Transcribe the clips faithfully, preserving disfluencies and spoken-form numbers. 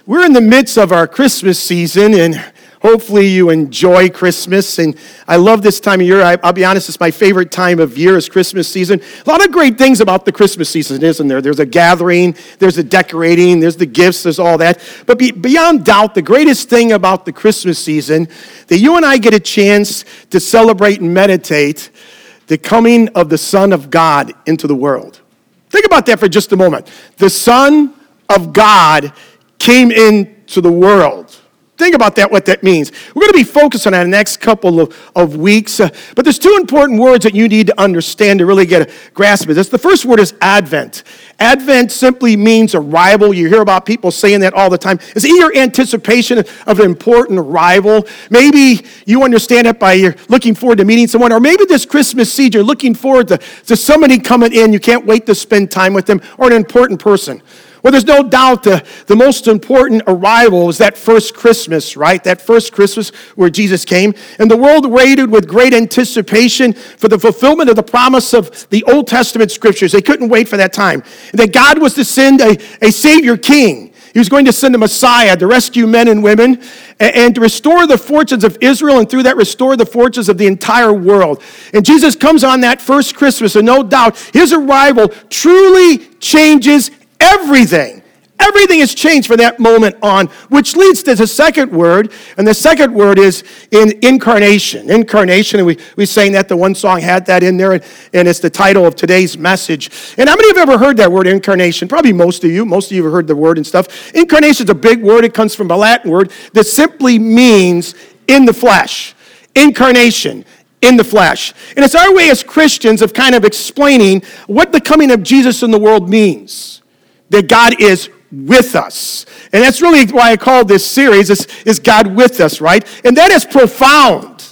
We're in the midst of our Christmas season, and hopefully you enjoy Christmas. And I love this time of year. I, I'll be honest, it's my favorite time of year is Christmas season. A lot of great things about the Christmas season, isn't there? There's a gathering, there's a decorating, there's the gifts, there's all that. But be, beyond doubt, the greatest thing about the Christmas season, that you and I get a chance to celebrate and meditate the coming of the Son of God into the world. Think about that for just a moment. The Son of God came into the world. Think about that, what that means. We're going to be focused on that in the next couple of, of weeks. Uh, but there's two important words that you need to understand to really get a grasp of this. The first word is Advent. Advent simply means arrival. You hear about people saying that all the time. It's eager anticipation of an important arrival. Maybe you understand it by you're looking forward to meeting someone, or maybe this Christmas season you're looking forward to, to somebody coming in. You can't wait to spend time with them, or an important person. Well, there's no doubt the, the most important arrival was that first Christmas, right? That first Christmas where Jesus came. And the world waited with great anticipation for the fulfillment of the promise of the Old Testament scriptures. They couldn't wait for that time. And that God was to send a, a Savior King. He was going to send a Messiah to rescue men and women and, and to restore the fortunes of Israel, and through that restore the fortunes of the entire world. And Jesus comes on that first Christmas, and no doubt his arrival truly changes everything. Everything has changed from that moment on, which leads to the second word, and the second word is in incarnation. Incarnation, and we, we sang that, the one song had that in there, and, and it's the title of today's message. And how many have ever heard that word, incarnation? Probably most of you. Most of you have heard the word and stuff. Incarnation is a big word. It comes from a Latin word that simply means in the flesh. Incarnation. In the flesh. And it's our way as Christians of kind of explaining what the coming of Jesus in the world means. That God is with us. And that's really why I call this series, is, is God with us, right? And that is profound.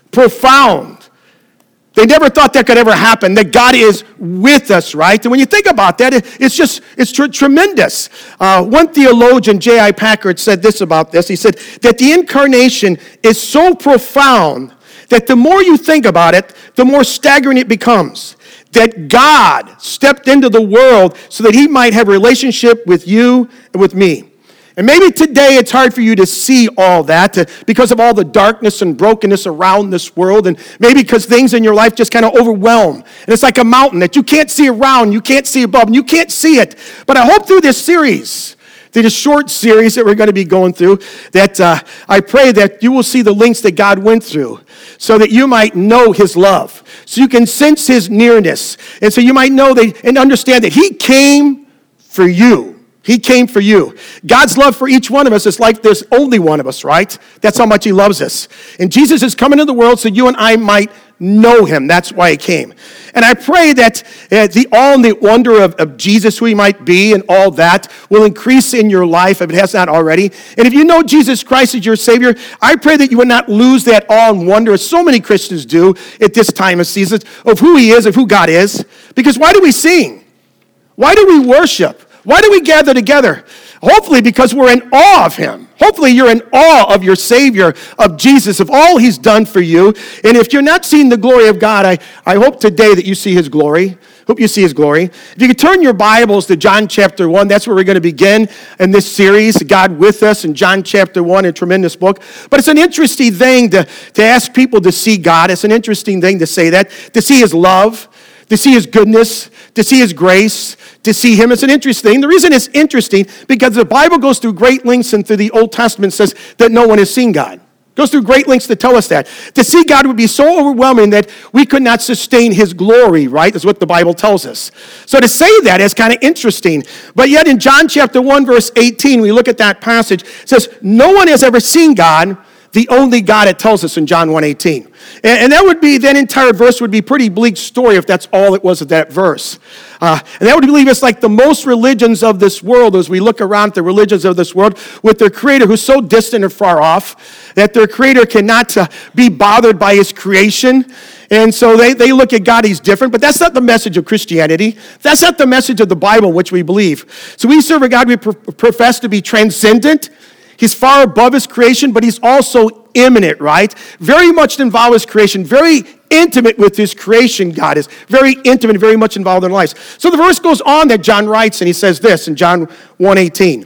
Profound. They never thought that could ever happen, that God is with us, right? And when you think about that, it, it's just, it's tr- tremendous. Uh, one theologian, J I Packer, said this about this. He said that the incarnation is so profound that the more you think about it, the more staggering it becomes. That God stepped into the world so that he might have a relationship with you and with me. And maybe today it's hard for you to see all that uh, because of all the darkness and brokenness around this world, and maybe because things in your life just kind of overwhelm. And it's like a mountain that you can't see around, you can't see above, and you can't see it. But I hope through this series, through this short series that we're going to be going through, that uh, I pray that you will see the links that God went through so that you might know his love, so you can sense his nearness, and so you might know that and understand that he came for you. He came for you. God's love for each one of us is like there's only one of us, right? That's how much he loves us. And Jesus is coming into the world so you and I might know him. That's why he came. And I pray that uh, the awe and the wonder of, of Jesus, who he might be, and all that will increase in your life if it has not already. And if you know Jesus Christ as your Savior, I pray that you would not lose that awe and wonder, as so many Christians do at this time of season, of who he is, of who God is. Because why do we sing? Why do we worship? Why do we gather together? Hopefully because we're in awe of him. Hopefully you're in awe of your Savior, of Jesus, of all he's done for you. And if you're not seeing the glory of God, I, I hope today that you see his glory. Hope you see his glory. If you could turn your Bibles to John chapter one, that's where we're going to begin in this series, God with us, in John chapter one, a tremendous book. But it's an interesting thing to, to ask people to see God. It's an interesting thing to say that, to see his love, to see his goodness, to see his grace, to see him. It's an interesting thing. The reason it's interesting, because the Bible goes through great lengths and through the Old Testament says that no one has seen God. Goes through great lengths to tell us that. To see God would be so overwhelming that we could not sustain his glory, right? Is what the Bible tells us. So to say that is kind of interesting. But yet in John chapter one, verse eighteen, we look at that passage, it says, no one has ever seen God, the only God, it tells us in John one eighteen. And, and that would be, that entire verse would be a pretty bleak story if that's all it was of that verse. Uh, and that would leave us like the most religions of this world, as we look around at the religions of this world, with their creator who's so distant or far off that their creator cannot uh, be bothered by his creation. And so they, they look at God, he's different, but that's not the message of Christianity. That's not the message of the Bible, which we believe. So we serve a God we pro- profess to be transcendent. He's far above his creation, but he's also immanent, right? Very much involved with his creation, very intimate with his creation, God is. Very intimate, very much involved in lives. So the verse goes on that John writes, and he says this in John one eighteen.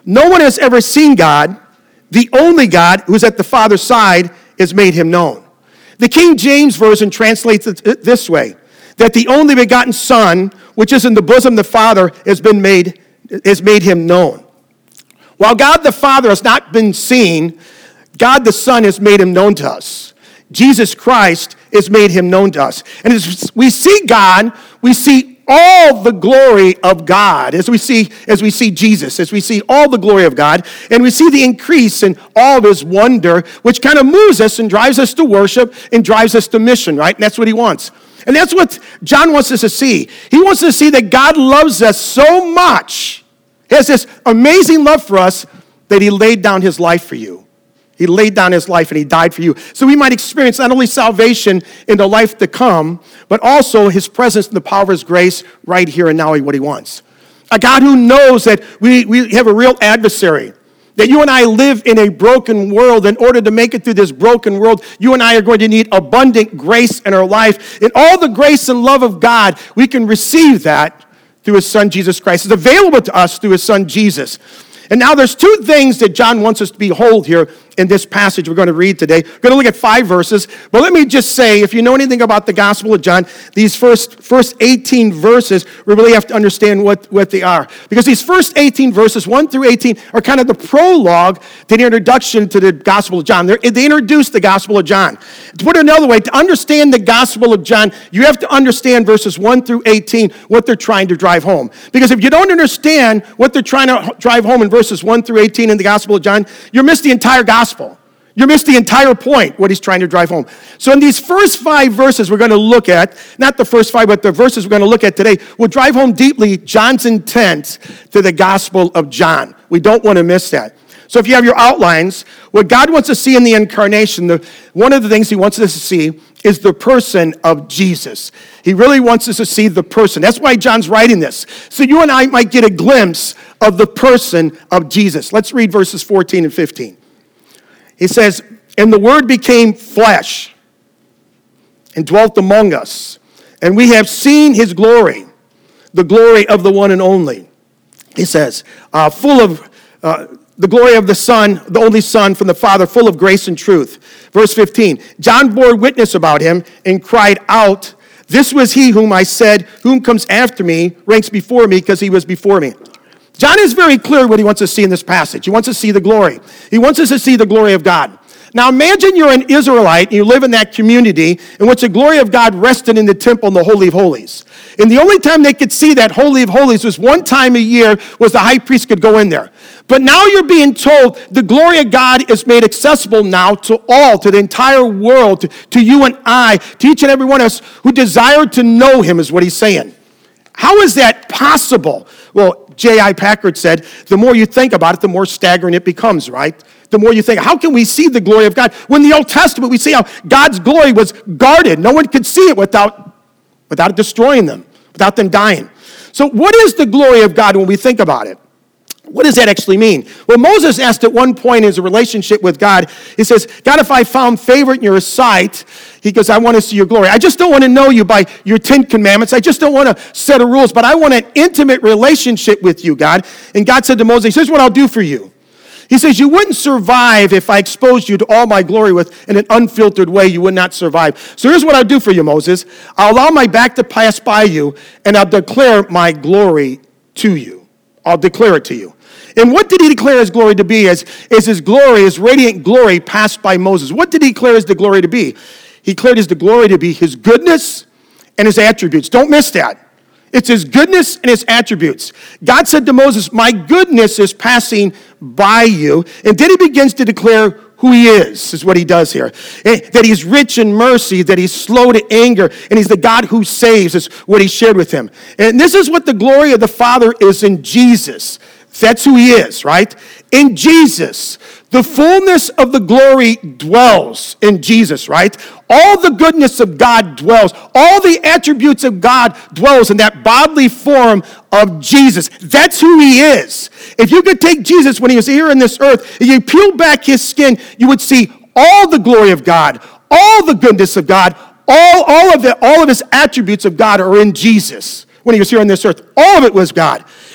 No one has ever seen God. The only God who is at the Father's side has made him known. The King James Version translates it this way, that the only begotten Son, which is in the bosom of the Father, has been made, has made him known. While God the Father has not been seen, God the Son has made him known to us. Jesus Christ has made him known to us. And as we see God, we see all the glory of God as we see as we see Jesus, as we see all the glory of God, and we see the increase in all of his wonder, which kind of moves us and drives us to worship and drives us to mission, right? And that's what he wants. And that's what John wants us to see. He wants us to see that God loves us so much, he has this amazing love for us, that he laid down his life for you. He laid down his life and he died for you. So we might experience not only salvation in the life to come, but also his presence and the power of his grace right here and now, what he wants. A God who knows that we, we have a real adversary, that you and I live in a broken world. In order to make it through this broken world, you and I are going to need abundant grace in our life. And all the grace and love of God, we can receive that through his son, Jesus Christ. It's available to us through his son, Jesus. And now there's two things that John wants us to behold here in this passage we're going to read today. We're going to look at five verses. But let me just say, if you know anything about the Gospel of John, these first, first eighteen verses, we really have to understand what, what they are. Because these first eighteen verses, one through eighteen, are kind of the prologue to the introduction to the Gospel of John. They're, they introduce the Gospel of John. To put it another way, to understand the Gospel of John, you have to understand verses one through eighteen, what they're trying to drive home. Because if you don't understand what they're trying to drive home in verses one through eighteen in the Gospel of John, you miss the entire gospel. You miss the entire point, what he's trying to drive home. So in these first five verses we're going to look at, not the first five, but the verses we're going to look at today, will drive home deeply John's intent to the Gospel of John. We don't want to miss that. So if you have your outlines, what God wants to see in the incarnation, the, one of the things he wants us to see is the person of Jesus. He really wants us to see the person. That's why John's writing this. So you and I might get a glimpse of the person of Jesus. Let's read verses fourteen and fifteen. He says, "And the Word became flesh and dwelt among us, and we have seen his glory, the glory of the one and only." He says, uh, full of uh, the glory of the Son, the only Son from the Father, full of grace and truth. Verse fifteen, "John bore witness about him and cried out, 'This was he whom I said, whom comes after me, ranks before me, because he was before me.'" John is very clear what he wants to see in this passage. He wants to see the glory. He wants us to see the glory of God. Now imagine you're an Israelite and you live in that community in which the glory of God rested in the temple in the Holy of Holies. And the only time they could see that Holy of Holies was one time a year, was the high priest could go in there. But now you're being told the glory of God is made accessible now to all, to the entire world, to, to you and I, to each and every one of us who desire to know him, is what he's saying. How is that possible? Well, J I Packard said, the more you think about it, the more staggering it becomes, right? The more you think, how can we see the glory of God? When in the Old Testament, we see how God's glory was guarded. No one could see it without, without it destroying them, without them dying. So what is the glory of God when we think about it? What does that actually mean? Well, Moses asked at one point in his relationship with God, he says, "God, if I found favor in your sight," he goes, "I want to see your glory. I just don't want to know you by your Ten Commandments. I just don't want to set a rules, but I want an intimate relationship with you, God." And God said to Moses, "Here's what I'll do for you." He says, "You wouldn't survive if I exposed you to all my glory with in an unfiltered way. You would not survive. So here's what I'll do for you, Moses. I'll allow my back to pass by you, and I'll declare my glory to you. I'll declare it to you." And what did he declare his glory to be as, as his glory, his radiant glory passed by Moses? What did he declare his the glory to be? He declared his the glory to be his goodness and his attributes. Don't miss that. It's his goodness and his attributes. God said to Moses, "My goodness is passing by you." And then he begins to declare who he is, is what he does here. That he's rich in mercy, that he's slow to anger, and he's the God who saves, is what he shared with him. And this is what the glory of the Father is in Jesus. That's who he is, right? In Jesus, the fullness of the glory dwells in Jesus, right? All the goodness of God dwells. All the attributes of God dwells in that bodily form of Jesus. That's who he is. If you could take Jesus when he was here on this earth, and you peel back his skin, you would see all the glory of God, all the goodness of God, all, all of the, all of his attributes of God are in Jesus when he was here on this earth. All of it was God.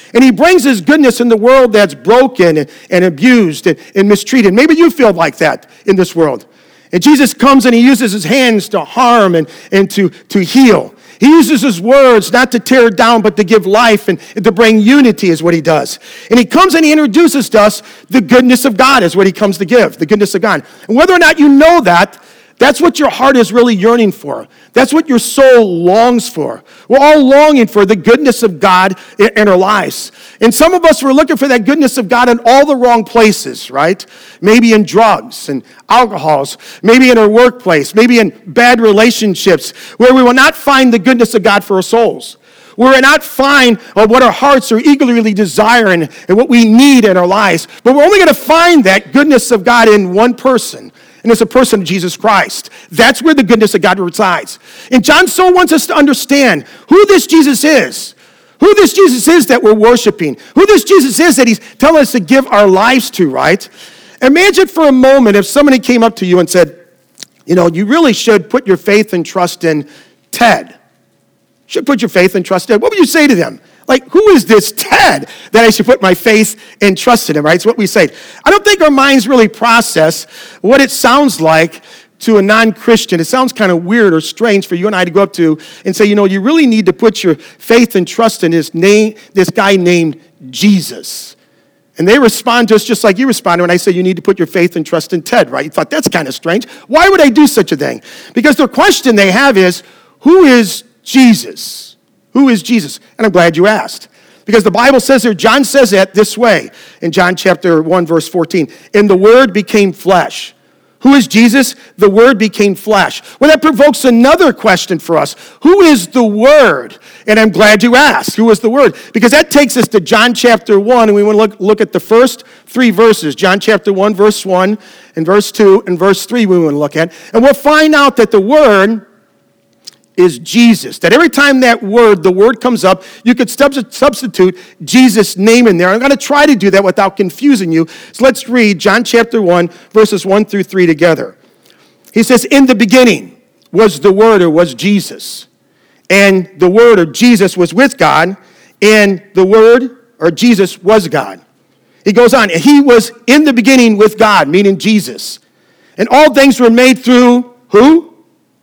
And he brings his goodness in the world that's broken and, and abused and, and mistreated. Maybe you feel like that in this world. And Jesus comes and he uses his hands to harm and, and to, to heal. He uses his words not to tear down, but to give life and, and to bring unity is what he does. And he comes and he introduces to us the goodness of God is what he comes to give, the goodness of God. And whether or not you know that, that's what your heart is really yearning for. That's what your soul longs for. We're all longing for the goodness of God in, in our lives. And some of us were looking for that goodness of God in all the wrong places, right? Maybe in drugs and alcohols, maybe in our workplace, maybe in bad relationships, where we will not find the goodness of God for our souls. We will not find uh, what our hearts are eagerly desiring and what we need in our lives. But we're only going to find that goodness of God in one person. And it's a person of Jesus Christ. That's where the goodness of God resides. And John so wants us to understand who this Jesus is. Who this Jesus is that we're worshiping. Who this Jesus is that he's telling us to give our lives to, right? Imagine for a moment if somebody came up to you and said, you know, you really should put your faith and trust in Ted. You should put your faith and trust in Ted. What would you say to them? Like, who is this Ted that I should put my faith and trust in him, right? It's what we say. I don't think our minds really process what it sounds like to a non-Christian. It sounds kind of weird or strange for you and I to go up to and say, you know, you really need to put your faith and trust in this name, this guy named Jesus. And they respond just, just like you responded when I say you need to put your faith and trust in Ted, right? You thought, that's kind of strange. Why would I do such a thing? Because the question they have is, who is Jesus? Who is Jesus? And I'm glad you asked. Because the Bible says here, John says it this way in John chapter one, verse fourteen. And the Word became flesh. Who is Jesus? The Word became flesh. Well, that provokes another question for us. Who is the Word? And I'm glad you asked. Who is the Word? Because that takes us to John chapter one, and we want to look, look at the first three verses. John chapter one, verse one, and verse two, and verse three we want to look at. And we'll find out that the Word is Jesus. That every time that word, the word comes up, you could substitute Jesus' name in there. I'm going to try to do that without confusing you. So let's read John chapter one, verses one through three together. He says, in the beginning was the Word, or was Jesus. And the Word, or Jesus, was with God. And the Word, or Jesus, was God. He goes on, he was in the beginning with God, meaning Jesus. And all things were made through who?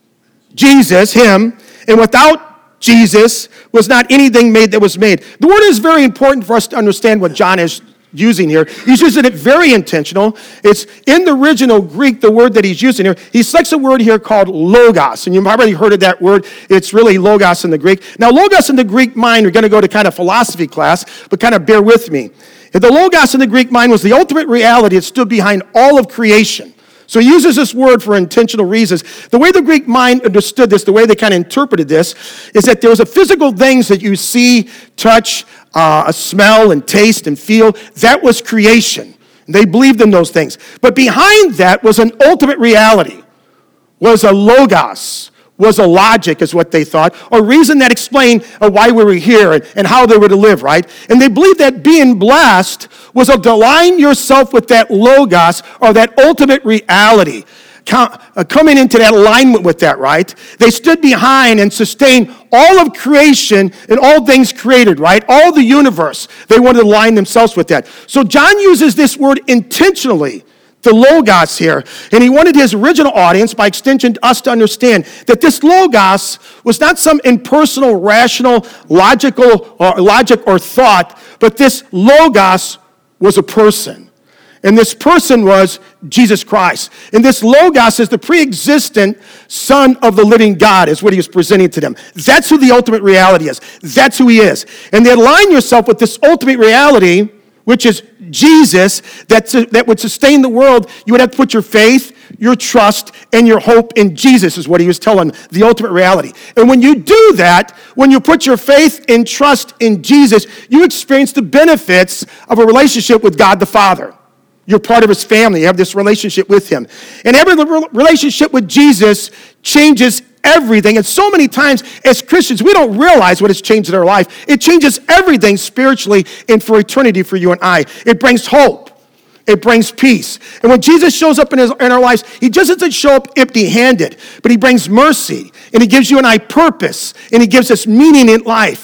Jesus, him, and without Jesus was not anything made that was made. The word is very important for us to understand what John is using here. He's using it very intentional. It's in the original Greek, the word that he's using here. He selects a word here called logos, and you've already heard of that word. It's really logos in the Greek. Now, logos in the Greek mind, we're going to go to kind of philosophy class, but kind of bear with me. The logos in the Greek mind was the ultimate reality that stood behind all of creation. So he uses this word for intentional reasons. The way the Greek mind understood this, the way they kind of interpreted this, is that there was a physical things that you see, touch, uh, smell, and taste, and feel. That was creation. They believed in those things. But behind that was an ultimate reality, was a logos, was a logic, is what they thought, or reason that explained uh, why we were here and, and how they were to live, right? And they believed that being blessed was to align yourself with that logos, or that ultimate reality, com- uh, coming into that alignment with that, right? They stood behind and sustained all of creation and all things created, right? All the universe. They wanted to align themselves with that. So John uses this word intentionally, the logos here, and he wanted his original audience, by extension us, to understand that this logos was not some impersonal, rational, logical, or logic or thought, but this logos was a person. And this person was Jesus Christ. And this logos is the pre-existent Son of the living God, is what he was presenting to them. That's who the ultimate reality is. That's who he is. And they align yourself with this ultimate reality, which is Jesus, that, that would sustain the world. You would have to put your faith, your trust, and your hope in Jesus, is what he was telling, the ultimate reality. And when you do that, when you put your faith and trust in Jesus, you experience the benefits of a relationship with God the Father. You're part of his family. You have this relationship with him. And every relationship with Jesus changes everything. And so many times as Christians, we don't realize what has changed in our life. It changes everything spiritually and for eternity for you and I. It brings hope. It brings peace. And when Jesus shows up in, his, in our lives, he just doesn't show up empty-handed, but he brings mercy, and he gives you and I purpose, and he gives us meaning in life.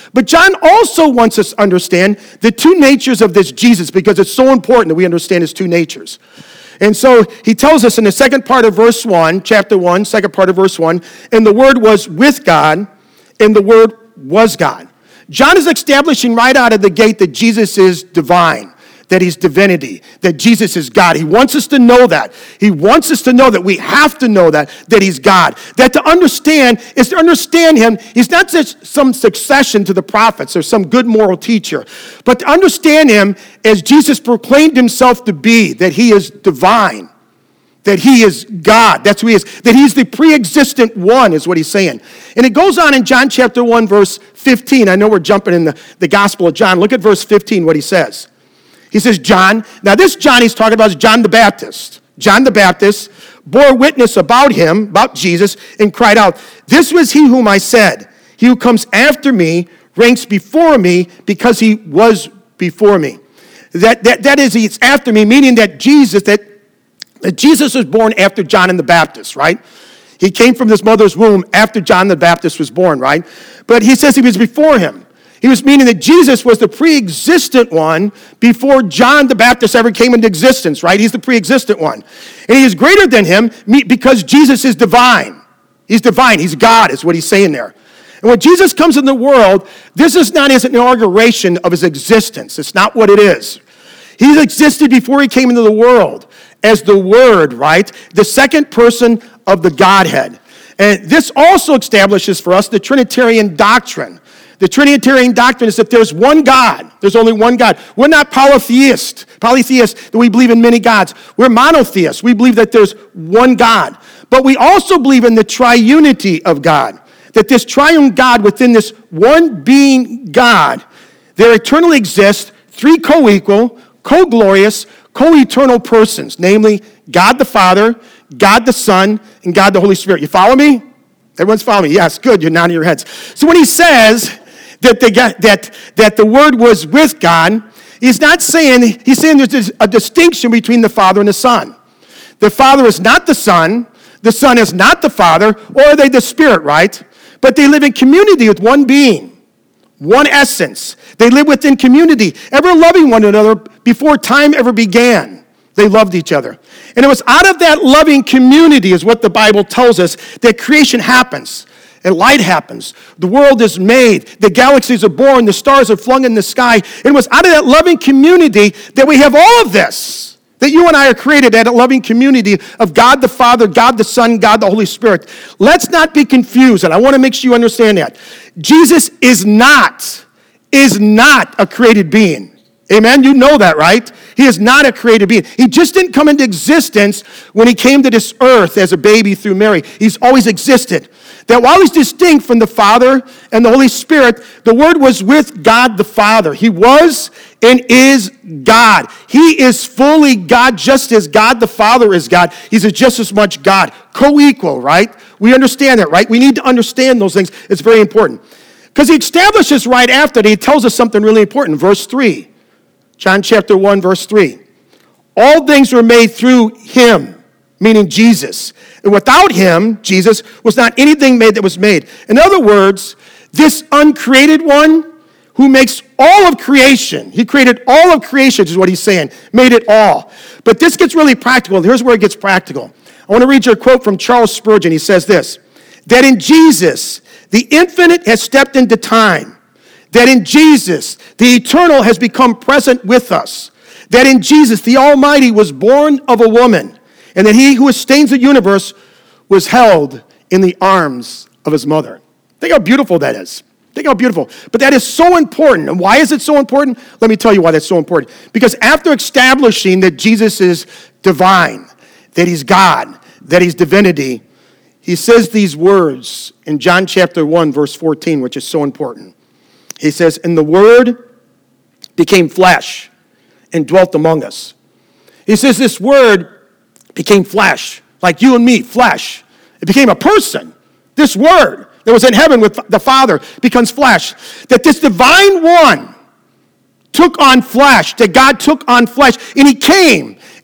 But John also wants us to understand the two natures of this Jesus, because it's so important that we understand his two natures. And so he tells us in the second part of verse one, chapter one, second part of verse one, and the Word was with God, and the Word was God. John is establishing right out of the gate that Jesus is divine, that he's divinity, that Jesus is God. He wants us to know that. He wants us to know that we have to know that, that he's God. That to understand is to understand him. He's not just some succession to the prophets or some good moral teacher, but to understand him as Jesus proclaimed himself to be, that he is divine, that he is God. That's who he is. That he's the pre-existent one is what he's saying. And it goes on in John chapter one, verse fifteen. I know we're jumping in the, the Gospel of John. Look at verse fifteen, what he says. He says, John, now this John he's talking about is John the Baptist. John the Baptist bore witness about him, about Jesus, and cried out, this was he whom I said, he who comes after me ranks before me because he was before me. That, that, that is, he's after me, meaning that Jesus, that, that Jesus was born after John the Baptist, right? He came from his mother's womb after John the Baptist was born, right? But he says he was before him. He was meaning that Jesus was the pre-existent one before John the Baptist ever came into existence, right? He's the pre-existent one. And he is greater than him because Jesus is divine. He's divine. He's God is what he's saying there. And when Jesus comes in the world, this is not his inauguration of his existence. It's not what it is. He existed before he came into the world as the Word, right? The second person of the Godhead. And this also establishes for us the Trinitarian doctrine. The Trinitarian doctrine is that there's one God. There's only one God. We're not polytheist, polytheists that we believe in many gods. We're monotheists. We believe that there's one God. But we also believe in the triunity of God. That this triune God within this one being God, there eternally exists three co-equal, co-glorious, co-eternal persons. Namely, God the Father, God the Son, and God the Holy Spirit. You follow me? Everyone's following me? Yes, good. You're nodding your heads. So when he says that the, that, that the Word was with God, he's not saying, he's saying there's a distinction between the Father and the Son. The Father is not the Son, the Son is not the Father, or are they the Spirit, right? But they live in community with one being, one essence. They live within community, ever loving one another before time ever began. They loved each other. And it was out of that loving community is what the Bible tells us that creation happens. And light happens. The world is made. The galaxies are born. The stars are flung in the sky. And it was out of that loving community that we have all of this. That you and I are created at a loving community of God the Father, God the Son, God the Holy Spirit. Let's not be confused. And I want to make sure you understand that. Jesus is not, is not a created being. Amen? You know that, right? He is not a created being. He just didn't come into existence when he came to this earth as a baby through Mary. He's always existed. That while he's distinct from the Father and the Holy Spirit, the Word was with God the Father. He was and is God. He is fully God just as God the Father is God. He's just as much God. Co-equal, right? We understand that, right? We need to understand those things. It's very important. Because he establishes right after that, he tells us something really important. Verse three. John chapter one, verse three. All things were made through him, meaning Jesus. And without him, Jesus, was not anything made that was made. In other words, this uncreated one who makes all of creation, he created all of creation is what he's saying, made it all. But this gets really practical. Here's where it gets practical. I want to read you a quote from Charles Spurgeon. He says this, that in Jesus, the infinite has stepped into time. That in Jesus, the eternal has become present with us. That in Jesus, the Almighty was born of a woman. And that he who sustains the universe was held in the arms of his mother. Think how beautiful that is. Think how beautiful. But that is so important. And why is it so important? Let me tell you why that's so important. Because after establishing that Jesus is divine, that he's God, that he's divinity, he says these words in John chapter one, verse fourteen, which is so important. He says, and the Word became flesh and dwelt among us. He says this Word became flesh, like you and me, flesh. It became a person. This Word that was in heaven with the Father becomes flesh. That this divine one took on flesh, that God took on flesh, and he came,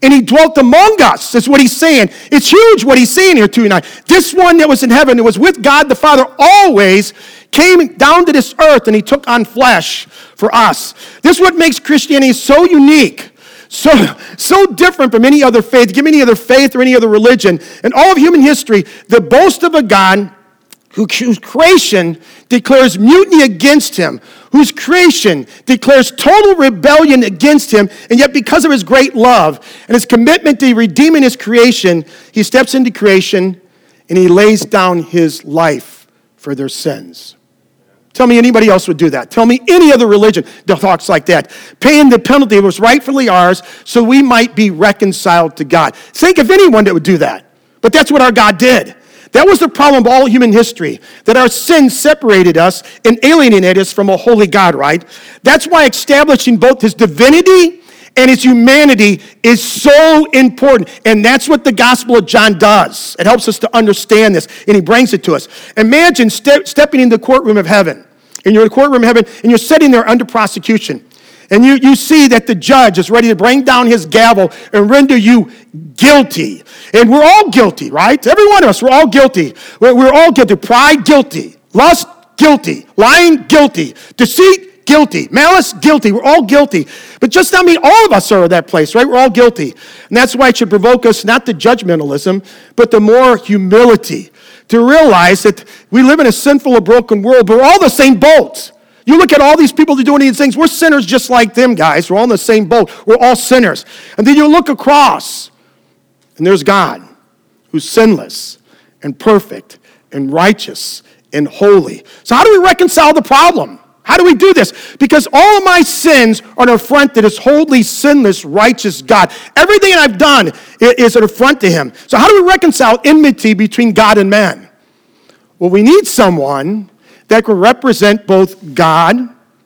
and he dwelt among us. That's what he's saying. It's huge what he's saying here tonight. This one that was in heaven, that was with God the Father always, came down to this earth and he took on flesh for us. This is what makes Christianity so unique, so, so different from any other faith, give any other faith or any other religion. In all of human history, the boast of a God whose creation declares mutiny against him, whose creation declares total rebellion against him, and yet because of his great love and his commitment to redeeming his creation, he steps into creation and he lays down his life for their sins. Tell me anybody else would do that. Tell me any other religion that talks like that. Paying the penalty that was rightfully ours so we might be reconciled to God. Think of anyone that would do that. But that's what our God did. That was the problem of all human history, that our sin separated us and alienated us from a holy God, right? That's why establishing both his divinity and his humanity is so important. And that's what the Gospel of John does. It helps us to understand this, and he brings it to us. Imagine ste- stepping in the courtroom of heaven, and you're in the courtroom of heaven, and you're sitting there under prosecution. And you, you see that the judge is ready to bring down his gavel and render you guilty. And we're all guilty, right? Every one of us, we're all guilty. We're, we're all guilty. Pride, guilty. Lust, guilty. Lying, guilty. Deceit, guilty. Malice, guilty. We're all guilty. But just not me, all of us are in that place, right? We're all guilty. And that's why it should provoke us not to judgmentalism, but to more humility. To realize that we live in a sinful and broken world, but we're all the same boat. You look at all these people that are doing these things, we're sinners just like them, guys. We're all in the same boat. We're all sinners. And then you look across, and there's God, who's sinless and perfect and righteous and holy. So how do we reconcile the problem? How do we do this? Because all of my sins are an affront to this holy, sinless, righteous God. Everything I've done is an affront to him. So how do we reconcile enmity between God and man? Well, we need someone that could represent both God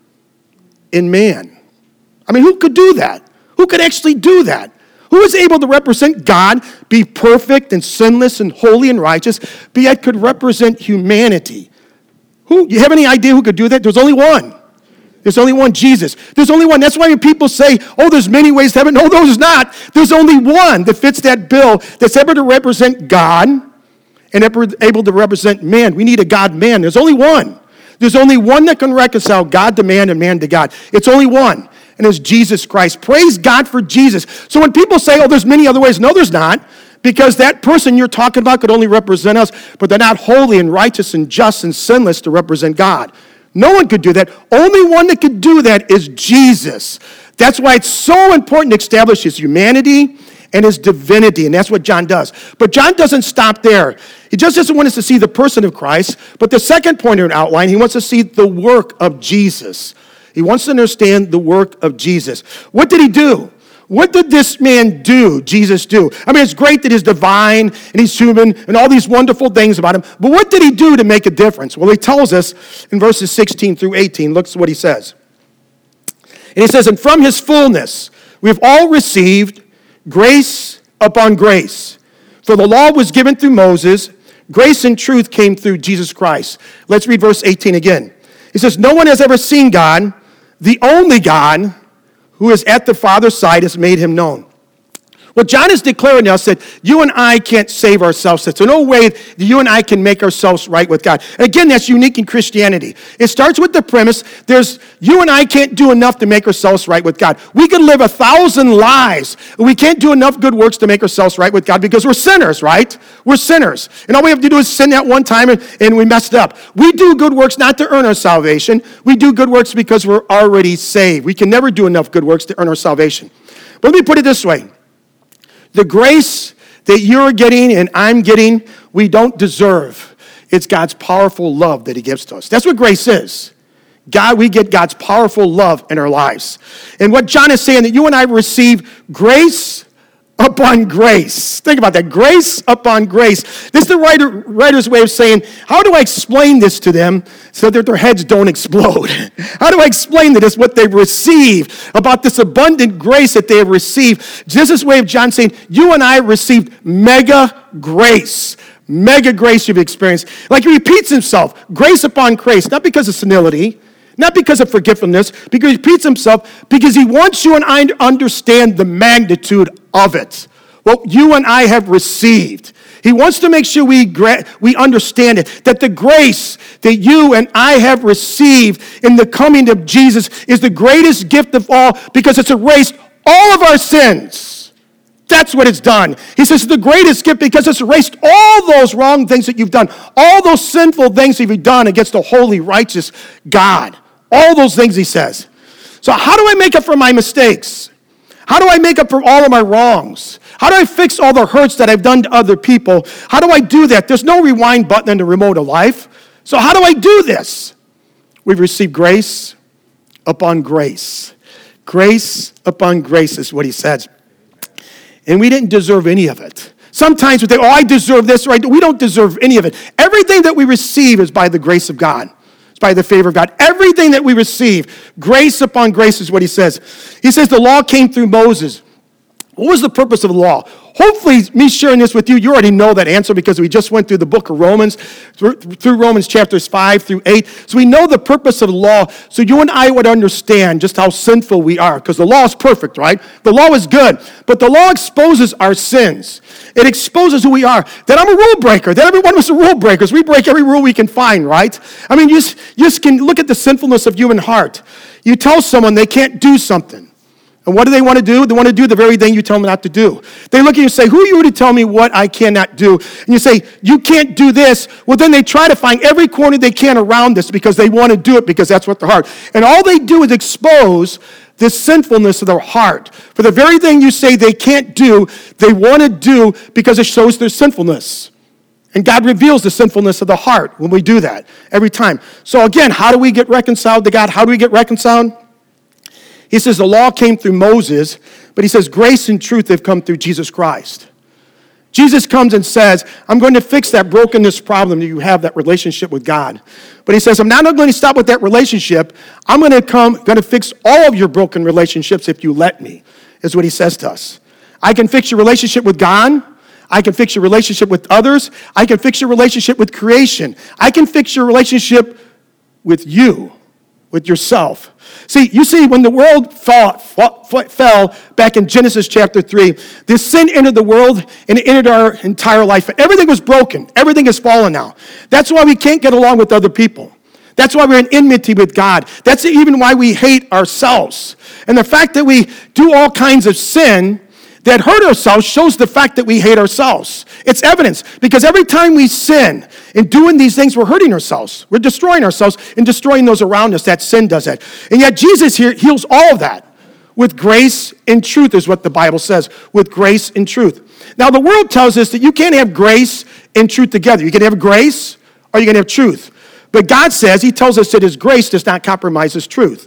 and man. I mean, who could do that? Who could actually do that? Who is able to represent God, be perfect and sinless and holy and righteous, but yet could represent humanity? Who? You have any idea who could do that? There's only one. There's only one, Jesus. There's only one. That's why when people say, oh, there's many ways to heaven. No, there's not. There's only one that fits that bill that's able to represent God and able to represent man. We need a God-man. There's only one. There's only one that can reconcile God to man and man to God. It's only one, and it's Jesus Christ. Praise God for Jesus. So when people say, oh, there's many other ways, no, there's not, because that person you're talking about could only represent us, but they're not holy and righteous and just and sinless to represent God. No one could do that. Only one that could do that is Jesus. That's why it's so important to establish his humanity and his divinity, and that's what John does. But John doesn't stop there. He just doesn't want us to see the person of Christ, but the second point in an outline, he wants to see the work of Jesus. He wants to understand the work of Jesus. What did he do? What did this man do, Jesus do? I mean, it's great that he's divine and he's human and all these wonderful things about him, but what did he do to make a difference? Well, he tells us in verses sixteen through eighteen. Look what he says. And he says, and from his fullness we've all received grace upon grace. For the law was given through Moses, grace and truth came through Jesus Christ. Let's read verse eighteen again. He says, no one has ever seen God. The only God who is at the Father's side has made him known. What John is declaring to us that you and I can't save ourselves. There's no way that you and I can make ourselves right with God. And again, that's unique in Christianity. It starts with the premise, there's you and I can't do enough to make ourselves right with God. We can live a thousand lives, and we can't do enough good works to make ourselves right with God because we're sinners, right? We're sinners. And all we have to do is sin that one time, and, and we messed up. We do good works not to earn our salvation. We do good works because we're already saved. We can never do enough good works to earn our salvation. But let me put it this way. The grace that you're getting and I'm getting, we don't deserve. It's God's powerful love that he gives to us. That's what grace is. God, we get God's powerful love in our lives. And what John is saying, that you and I receive grace upon grace. Think about that. Grace upon grace. This is the writer, writer's way of saying, how do I explain this to them so that their heads don't explode? How do I explain to this what they've received, about this abundant grace that they have received? This is the way of John saying, you and I received mega grace. Mega grace you've experienced. Like he repeats himself, grace upon grace, not because of senility, not because of forgetfulness, because he repeats himself, because he wants you and I to understand the magnitude of it. What you and I have received. He wants to make sure we, gra- we understand it, that the grace that you and I have received in the coming of Jesus is the greatest gift of all because it's erased all of our sins. That's what it's done. He says it's the greatest gift because it's erased all those wrong things that you've done, all those sinful things that you've done against the holy, righteous God. All those things, he says. So how do I make up for my mistakes? How do I make up for all of my wrongs? How do I fix all the hurts that I've done to other people? How do I do that? There's no rewind button in the remote of life. So how do I do this? We've received grace upon grace. Grace upon grace is what he says. And we didn't deserve any of it. Sometimes we think, oh, I deserve this, right? We don't deserve any of it. Everything that we receive is by the grace of God. It's by the favor of God. Everything that we receive, grace upon grace is what he says. He says the law came through Moses. What was the purpose of the law? Hopefully, me sharing this with you, you already know that answer because we just went through the book of Romans, through Romans chapters five through eight. So we know the purpose of the law, so you and I would understand just how sinful we are, because the law is perfect, right? The law is good, but the law exposes our sins. It exposes who we are, that I'm a rule breaker, that every one of us are rule breakers. We break every rule we can find, right? I mean, you just, you just can look at the sinfulness of human heart. You tell someone they can't do something. And what do they want to do? They want to do the very thing you tell them not to do. They look at you and say, who are you to tell me what I cannot do? And you say, you can't do this. Well, then they try to find every corner they can around this because they want to do it because that's what their heart. And all they do is expose this sinfulness of their heart. For the very thing you say they can't do, they want to do because it shows their sinfulness. And God reveals the sinfulness of the heart when we do that every time. So again, how do we get reconciled to God? How do we get reconciled? He says the law came through Moses, but he says grace and truth have come through Jesus Christ. Jesus comes and says, I'm going to fix that brokenness problem that you have, that relationship with God. But he says, I'm not going to stop with that relationship. I'm going to come, going to fix all of your broken relationships if you let me, is what he says to us. I can fix your relationship with God. I can fix your relationship with others. I can fix your relationship with creation. I can fix your relationship with you, with yourself. See, you see, when the world fought, fought, fought, fell back in Genesis chapter three, this sin entered the world and it entered our entire life. Everything was broken. Everything has fallen now. That's why we can't get along with other people. That's why we're in enmity with God. That's even why we hate ourselves. And the fact that we do all kinds of sin that hurt ourselves shows the fact that we hate ourselves. It's evidence, because every time we sin in doing these things, we're hurting ourselves. We're destroying ourselves and destroying those around us. That sin does that. And yet Jesus here heals all of that with grace and truth is what the Bible says, with grace and truth. Now, the world tells us that you can't have grace and truth together. You can have grace or you can have truth. But God says, he tells us that his grace does not compromise his truth.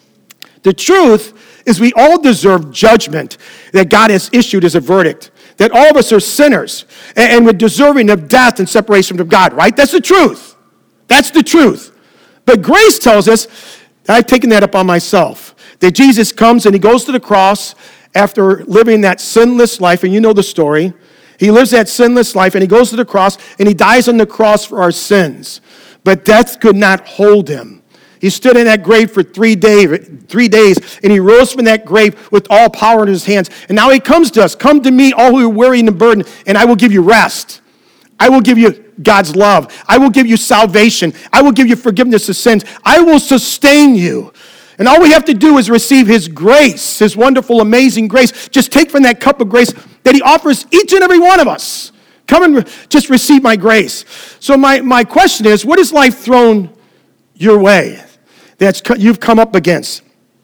The truth is we all deserve judgment that God has issued as a verdict, that all of us are sinners and we're deserving of death and separation from God, right? That's the truth. That's the truth. But grace tells us that I've taken that upon myself, that Jesus comes and he goes to the cross after living that sinless life, and you know the story. He lives that sinless life and he goes to the cross and he dies on the cross for our sins. But death could not hold him. He stood in that grave for three, day, three days, and he rose from that grave with all power in his hands. And now he comes to us. Come to me, all who are weary and burdened, and I will give you rest. I will give you God's love. I will give you salvation. I will give you forgiveness of sins. I will sustain you. And all we have to do is receive his grace, his wonderful, amazing grace. Just take from that cup of grace that he offers each and every one of us. Come and re- just receive my grace. So my, my question is, what has life thrown your way that you've come up against?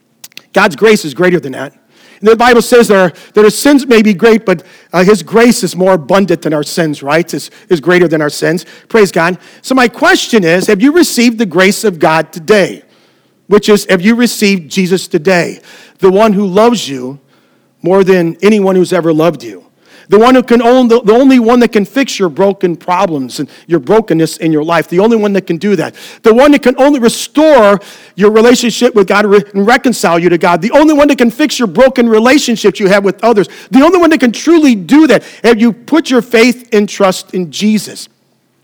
God's grace is greater than that. And the Bible says that our, that our sins may be great, but uh, his grace is more abundant than our sins, right? Is, is greater than our sins. Praise God. So my question is, have you received the grace of God today? Which is, have you received Jesus today? The one who loves you more than anyone who's ever loved you. The one who can own, the, the only one that can fix your broken problems and your brokenness in your life. The only one that can do that. The one that can only restore your relationship with God and reconcile you to God. The only one that can fix your broken relationships you have with others. The only one that can truly do that. Have you put your faith and trust in Jesus?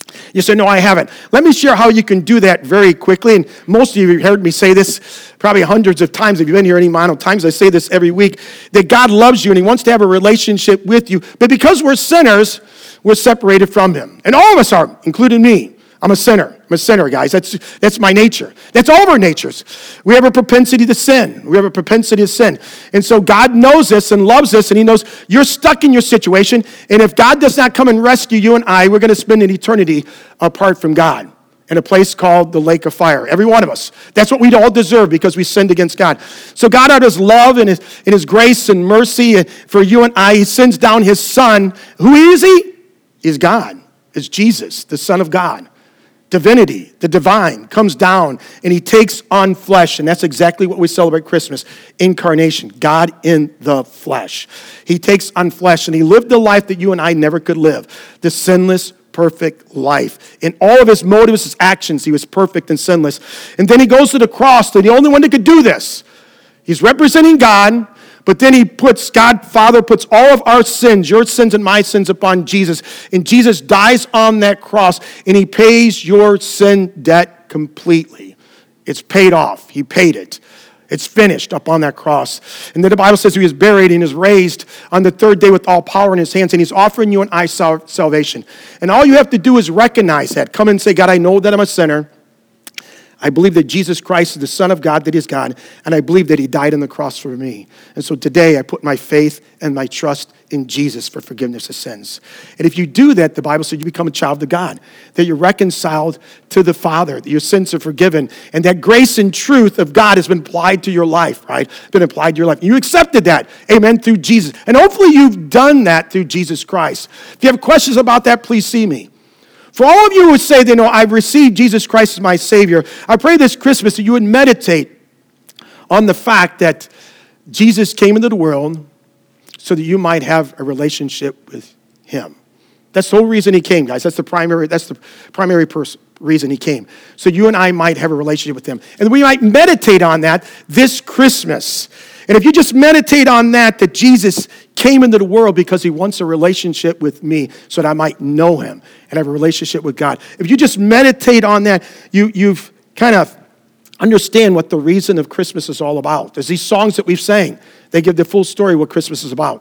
You say, no, I haven't. Let me share how you can do that very quickly. And most of you have heard me say this probably hundreds of times. If you've been here any amount of times, I say this every week, that God loves you and he wants to have a relationship with you. But because we're sinners, we're separated from him. And all of us are, including me. I'm a sinner. I'm a sinner, guys. That's that's my nature. That's all of our natures. We have a propensity to sin. We have a propensity to sin. And so God knows this and loves us, and he knows you're stuck in your situation. And if God does not come and rescue you and I, we're going to spend an eternity apart from God in a place called the lake of fire. Every one of us. That's what we all deserve because we sinned against God. So God, out of his love and his, and his grace and mercy for you and I, he sends down his son. Who is he? He's God. It's Jesus, the Son of God. Divinity, the divine, comes down and he takes on flesh. And that's exactly what we celebrate Christmas. Incarnation, God in the flesh. He takes on flesh and he lived the life that you and I never could live. The sinless, perfect life. In all of his motives, his actions, he was perfect and sinless. And then he goes to the cross, to the only one that could do this. He's representing God. But then he puts, God, Father, puts all of our sins, your sins and my sins upon Jesus. And Jesus dies on that cross, and he pays your sin debt completely. It's paid off. He paid it. It's finished up on that cross. And then the Bible says he was buried and is raised on the third day with all power in his hands, and he's offering you and I sal- salvation. And all you have to do is recognize that. Come and say, God, I know that I'm a sinner. I believe that Jesus Christ is the Son of God, that is God, and I believe that he died on the cross for me. And so today I put my faith and my trust in Jesus for forgiveness of sins. And if you do that, the Bible says you become a child of God, that you're reconciled to the Father, that your sins are forgiven, and that grace and truth of God has been applied to your life, right? Been applied to your life. And you accepted that, amen, through Jesus. And hopefully you've done that through Jesus Christ. If you have questions about that, please see me. For all of you who say, you know, I've received Jesus Christ as my Savior, I pray this Christmas that you would meditate on the fact that Jesus came into the world so that you might have a relationship with him. That's the whole reason he came, guys. That's the primary, that's the primary pers- reason he came. So you and I might have a relationship with him. And we might meditate on that this Christmas. And if you just meditate on that, that Jesus came into the world because he wants a relationship with me so that I might know him and have a relationship with God. If you just meditate on that, you, you've kind of understand what the reason of Christmas is all about. There's these songs that we've sang. They give the full story of what Christmas is about.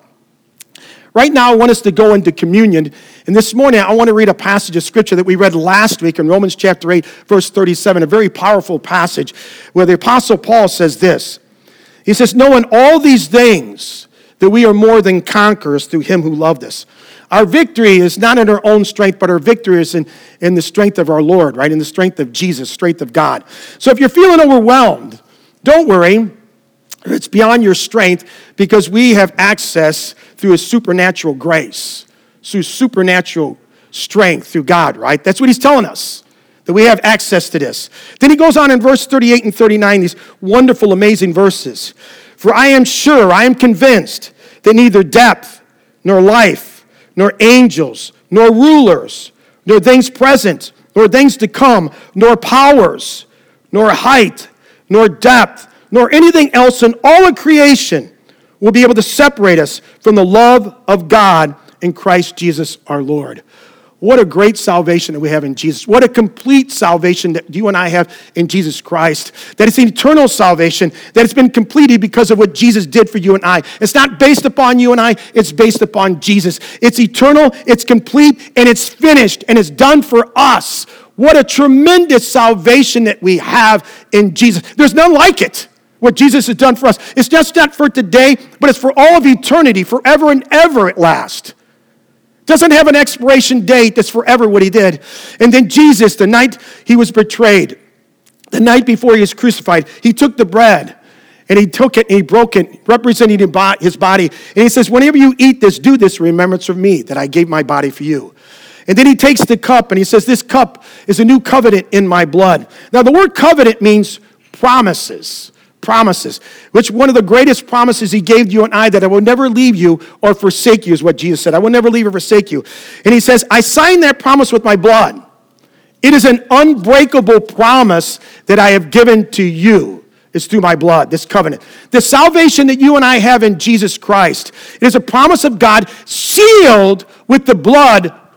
Right now, I want us to go into communion. And this morning, I want to read a passage of Scripture that we read last week in Romans chapter eight, verse thirty-seven, a very powerful passage where the Apostle Paul says this. He says, knowing all these things, that we are more than conquerors through him who loved us. Our victory is not in our own strength, but our victory is in, in the strength of our Lord, right? In the strength of Jesus, strength of God. So if you're feeling overwhelmed, don't worry. It's beyond your strength because we have access through a supernatural grace, through supernatural strength through God, right? That's what he's telling us, that we have access to this. Then he goes on in verse thirty-eight and thirty-nine, these wonderful, amazing verses. For I am sure, I am convinced that neither depth, nor life, nor angels, nor rulers, nor things present, nor things to come, nor powers, nor height, nor depth, nor anything else in all of creation will be able to separate us from the love of God in Christ Jesus our Lord. What a great salvation that we have in Jesus. What a complete salvation that you and I have in Jesus Christ. That it's an eternal salvation, that it's been completed because of what Jesus did for you and I. It's not based upon you and I, it's based upon Jesus. It's eternal, it's complete, and it's finished, and it's done for us. What a tremendous salvation that we have in Jesus. There's none like it, what Jesus has done for us. It's just not for today, but it's for all of eternity, forever and ever at last. Doesn't have an expiration date. That's forever what he did. And then Jesus, the night he was betrayed, the night before he was crucified, he took the bread and he took it and he broke it, representing his body. And he says, whenever you eat this, do this in remembrance of me, that I gave my body for you. And then he takes the cup and he says, this cup is a new covenant in my blood. Now the word covenant means promises. Promises, which one of the greatest promises he gave you and I, that I will never leave you or forsake you, is what Jesus said. I will never leave or forsake you. And he says, I sign that promise with my blood. It is an unbreakable promise that I have given to you. It's through my blood, this covenant. The salvation that you and I have in Jesus Christ, it is a promise of God sealed with the blood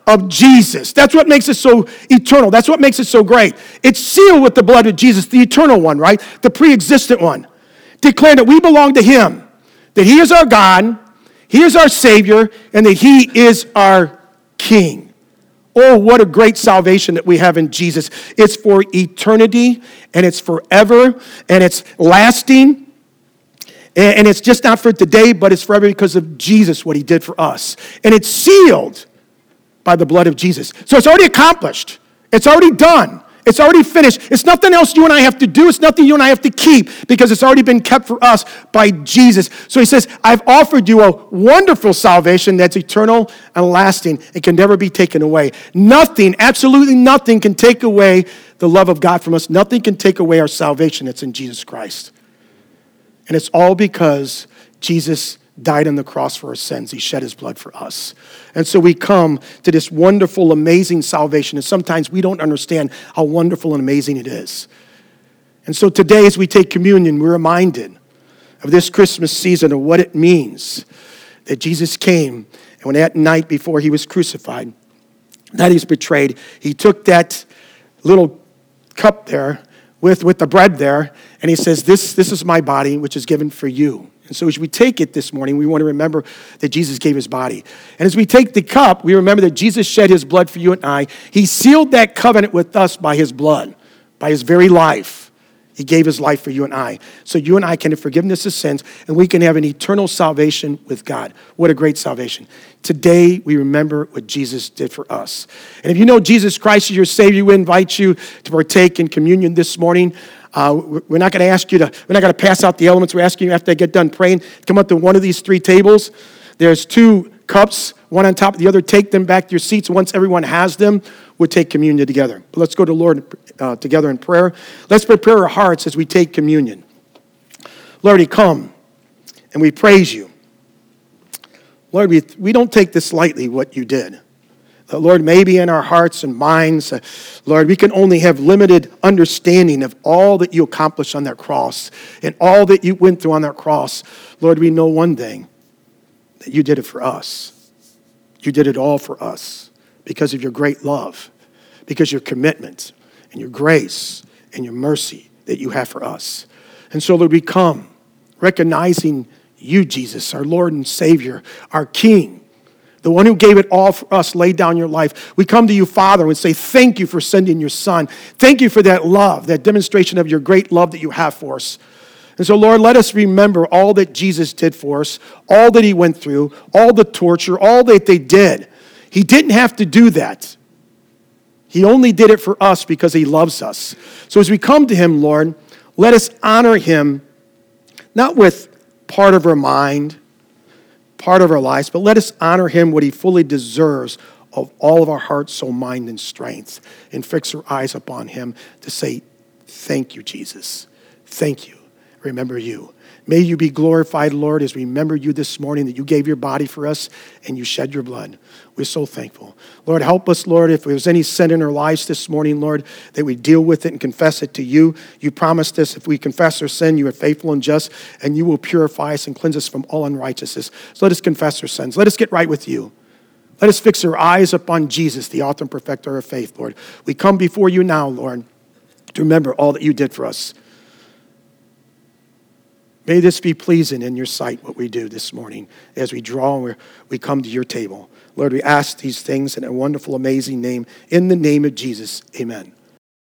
of Jesus. That's what makes it so eternal. That's what makes it so great. It's sealed with the blood of Jesus, the eternal one, right? The pre-existent one. Declaring that we belong to him, that he is our God, he is our Savior, and that he is our King. Oh, what a great salvation that we have in Jesus. It's for eternity, and it's forever, and it's lasting. And it's just not for today, but it's forever because of Jesus, what he did for us. And it's sealed by the blood of Jesus. So it's already accomplished. It's already done. It's already finished. It's nothing else you and I have to do. It's nothing you and I have to keep because it's already been kept for us by Jesus. So he says, I've offered you a wonderful salvation that's eternal and lasting. It can never be taken away. Nothing, absolutely nothing can take away the love of God from us. Nothing can take away our salvation that's in Jesus Christ. And it's all because Jesus died on the cross for our sins. He shed his blood for us. And so we come to this wonderful, amazing salvation. And sometimes we don't understand how wonderful and amazing it is. And so today as we take communion, we're reminded of this Christmas season of what it means that Jesus came. And when that night before he was crucified, that he was betrayed, he took that little cup there with, with the bread there, and he says, this, this is my body, which is given for you. And so as we take it this morning, we want to remember that Jesus gave his body. And as we take the cup, we remember that Jesus shed his blood for you and I. He sealed that covenant with us by his blood, by his very life. He gave his life for you and I. So you and I can have forgiveness of sins, and we can have an eternal salvation with God. What a great salvation. Today, we remember what Jesus did for us. And if you know Jesus Christ is your Savior, we invite you to partake in communion this morning. Uh, we're not going to ask you to, we're not going to pass out the elements. We're asking you after I get done praying, come up to one of these three tables. There's two cups, one on top of the other. Take them back to your seats. Once everyone has them, we'll take communion together. But let's go to the Lord uh, together in prayer. Let's prepare our hearts as we take communion. Lord, we come and we praise you. Lord, we, we don't take this lightly, what you did. Uh, Lord, maybe in our hearts and minds, uh, Lord, we can only have limited understanding of all that you accomplished on that cross and all that you went through on that cross. Lord, we know one thing, that you did it for us. You did it all for us because of your great love, because your commitment and your grace and your mercy that you have for us. And so, Lord, we come recognizing you, Jesus, our Lord and Savior, our King, the one who gave it all for us, laid down your life. We come to you, Father, and say thank you for sending your Son. Thank you for that love, that demonstration of your great love that you have for us. And so, Lord, let us remember all that Jesus did for us, all that he went through, all the torture, all that they did. He didn't have to do that. He only did it for us because he loves us. So as we come to him, Lord, let us honor him, not with part of our mind, part of our lives, but let us honor him what he fully deserves of all of our heart, soul, mind, and strength, and fix our eyes upon him to say, thank you, Jesus. Thank you. Remember you. May you be glorified, Lord, as we remember you this morning, that you gave your body for us and you shed your blood. We're so thankful. Lord, help us, Lord, if there's any sin in our lives this morning, Lord, that we deal with it and confess it to you. You promised us if we confess our sin, you are faithful and just, and you will purify us and cleanse us from all unrighteousness. So let us confess our sins. Let us get right with you. Let us fix our eyes upon Jesus, the author and perfecter of faith, Lord. We come before you now, Lord, to remember all that you did for us. May this be pleasing in your sight, what we do this morning as we draw and we come to your table. Lord, we ask these things in a wonderful, amazing name. In the name of Jesus, amen.